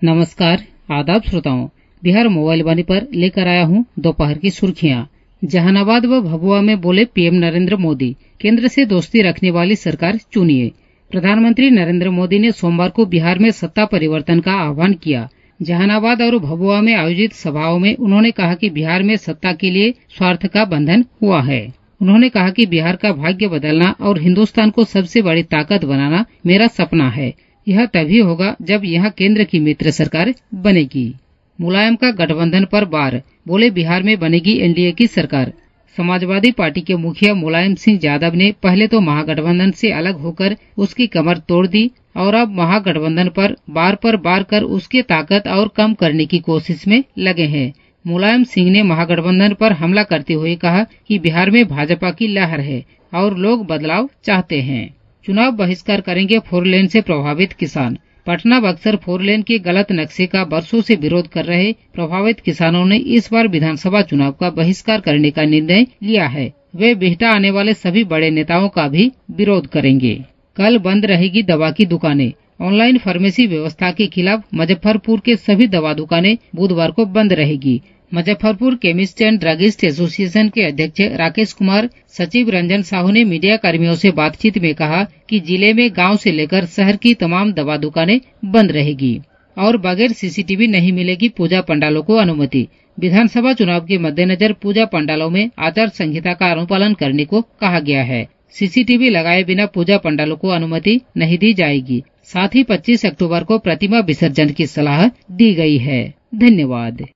नमस्कार, आदाब श्रोताओं। बिहार मोबाइल वाणी पर लेकर आया हूँ दोपहर की सुर्खियाँ। जहानाबाद व भभुआ में बोले पीएम नरेंद्र मोदी, केंद्र से दोस्ती रखने वाली सरकार चुनिए। प्रधानमंत्री नरेंद्र मोदी ने सोमवार को बिहार में सत्ता परिवर्तन का आह्वान किया। जहानाबाद और भभुआ में आयोजित सभाओं में उन्होंने कहा कि बिहार में सत्ता के लिए स्वार्थ का बंधन हुआ है। उन्होंने कहा कि बिहार का भाग्य बदलना और हिंदुस्तान को सबसे बड़ी ताकत बनाना मेरा सपना है। यह तभी होगा जब यहाँ केंद्र की मित्र सरकार बनेगी। मुलायम का गठबंधन पर बार, बोले बिहार में बनेगी एनडीए की सरकार। समाजवादी पार्टी के मुखिया मुलायम सिंह यादव ने पहले तो महागठबंधन से अलग होकर उसकी कमर तोड़ दी और अब महागठबंधन पर बार कर उसकी ताकत और कम करने की कोशिश में लगे हैं। मुलायम सिंह ने महागठबंधन पर हमला करते हुए कहा कि बिहार में भाजपा की लहर है और लोग बदलाव चाहते हैं। चुनाव बहिष्कार करेंगे 4 लेन से प्रभावित किसान। पटना बक्सर 4 लेन के गलत नक्शे का बरसों से विरोध कर रहे प्रभावित किसानों ने इस बार विधानसभा चुनाव का बहिष्कार करने का निर्णय लिया है। वे बिहटा आने वाले सभी बड़े नेताओं का भी विरोध करेंगे। कल बंद रहेगी दवा की दुकानें। ऑनलाइन फार्मेसी व्यवस्था के खिलाफ मुजफ्फरपुर के सभी दवा दुकानें बुधवार को बंद रहेगी। Muzaffarpur chemist and druggist association के अध्यक्ष राकेश कुमार, सचिव रंजन साहू ने मीडिया कर्मियों से बातचीत में कहा कि जिले में गांव से लेकर शहर की तमाम दवा दुकानें बंद रहेगी और बगैर सीसीटीवी नहीं मिलेगी पूजा पंडालों को अनुमति। विधानसभा चुनाव के मद्देनजर पूजा पंडालों में आचार संहिता का अनुपालन करने को कहा गया है। सीसीटीवी लगाए बिना पूजा पंडालों को अनुमति नहीं दी जाएगी। साथ ही 25 अक्टूबर को प्रतिमा विसर्जन की सलाह दी गई है। धन्यवाद।